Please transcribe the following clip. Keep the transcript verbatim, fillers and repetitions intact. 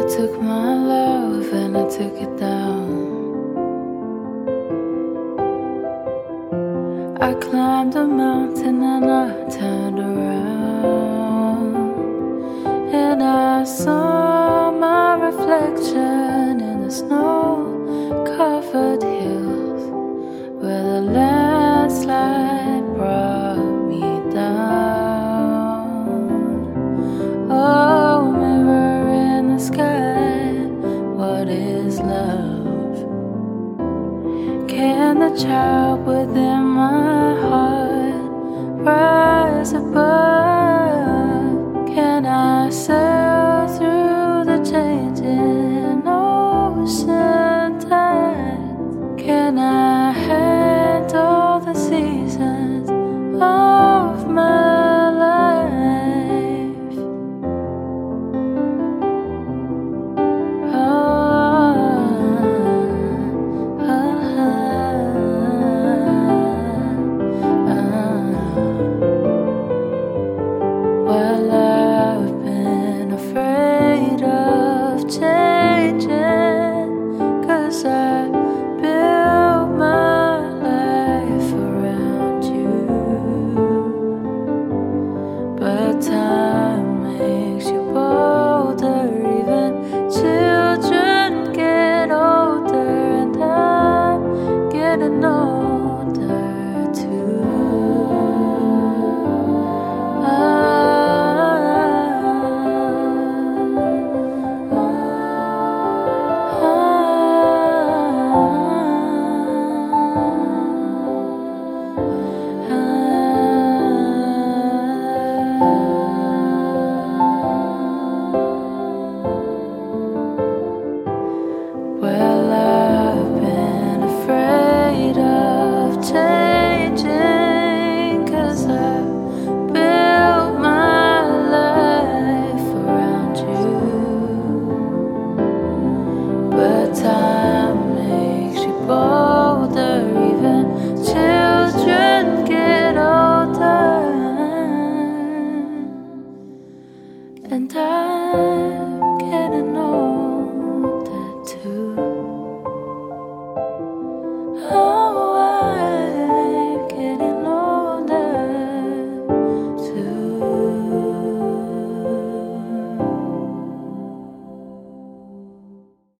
took my love and I took it down. I climbed a mountain and I turned around, and I saw my reflection in the snow-covered hills where the landslide brought me down. Oh, mirror in the sky, what is love? Can the child within my heart rise?